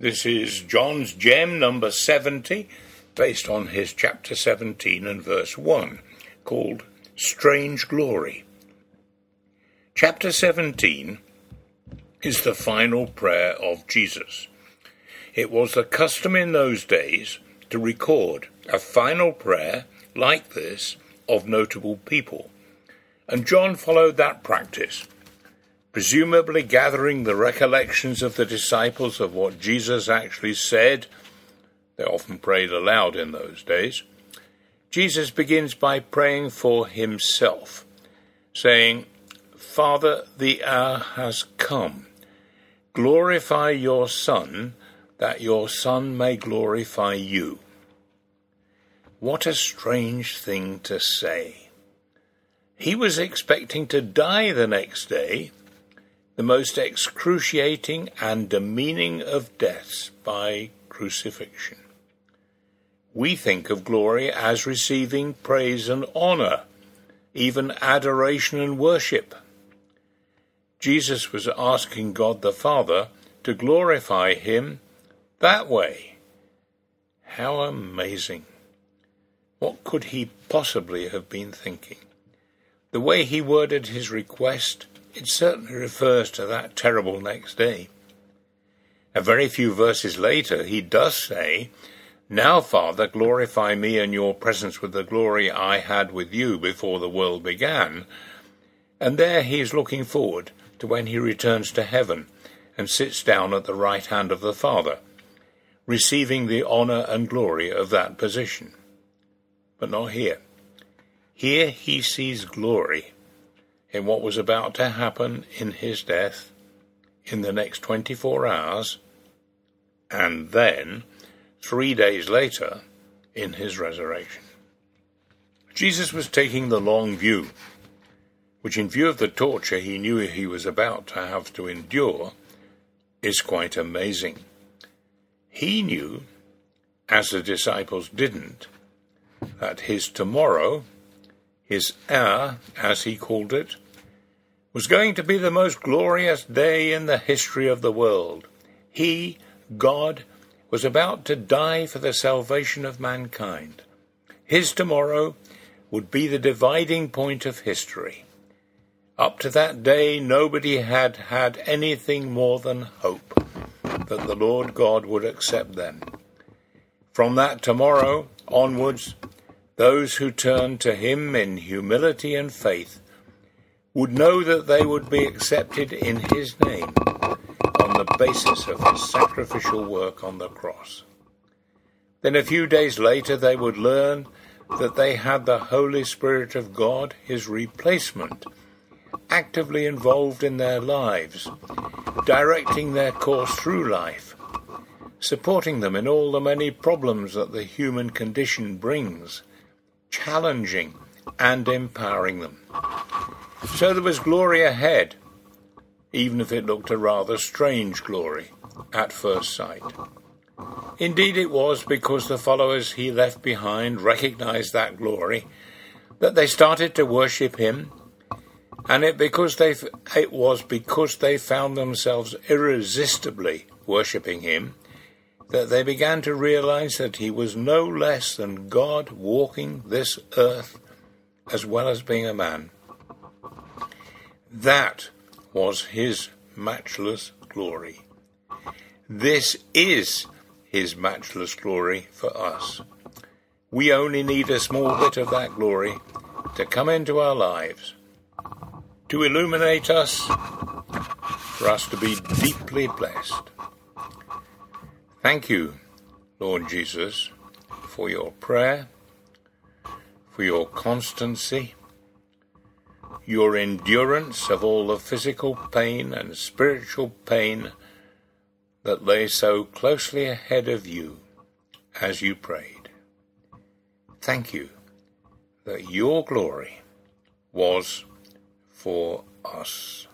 This is John's Gem number 70, based on his chapter 17 and verse 1, called Strange Glory. Chapter 17 is the final prayer of Jesus. It was the custom in those days to record a final prayer like this of notable people, and John followed that practice, presumably gathering the recollections of the disciples of what Jesus actually said. They often prayed aloud in those days. Jesus begins by praying for himself, saying, "Father, the hour has come. Glorify your Son, that your Son may glorify you." What a strange thing to say. He was expecting to die the next day, the most excruciating and demeaning of deaths, by crucifixion. We think of glory as receiving praise and honor, even adoration and worship. Jesus was asking God the Father to glorify him that way. How amazing. What could he possibly have been thinking? The way he worded his request, it certainly refers to that terrible next day. A very few verses later, he does say, "Now, Father, glorify me in your presence with the glory I had with you before the world began." And there he is looking forward to when he returns to heaven and sits down at the right hand of the Father, receiving the honor and glory of that position. But not here. Here he sees glory in what was about to happen in his death in the next 24 hours, and then 3 days later in his resurrection. Jesus was taking the long view, which in view of the torture he knew he was about to have to endure, is quite amazing. He knew, as the disciples didn't, that his tomorrow, his hour, as he called it, was going to be the most glorious day in the history of the world. He, God, was about to die for the salvation of mankind. His tomorrow would be the dividing point of history. Up to that day, nobody had had anything more than hope that the Lord God would accept them. From that tomorrow onwards, those who turned to him in humility and faith would know that they would be accepted in his name on the basis of his sacrificial work on the cross. Then a few days later they would learn that they had the Holy Spirit of God, his replacement, actively involved in their lives, directing their course through life, supporting them in all the many problems that the human condition brings, challenging and empowering them. So there was glory ahead, even if it looked a rather strange glory at first sight. Indeed, it was because the followers he left behind recognized that glory that they started to worship him, and it was because they found themselves irresistibly worshipping him that they began to realize that he was no less than God walking this earth as well as being a man. That was his matchless glory. This is his matchless glory for us. We only need a small bit of that glory to come into our lives, to illuminate us, for us to be deeply blessed. Thank you, Lord Jesus, for your prayer, for your constancy, your endurance of all the physical pain and spiritual pain that lay so closely ahead of you as you prayed. Thank you that your glory was for us.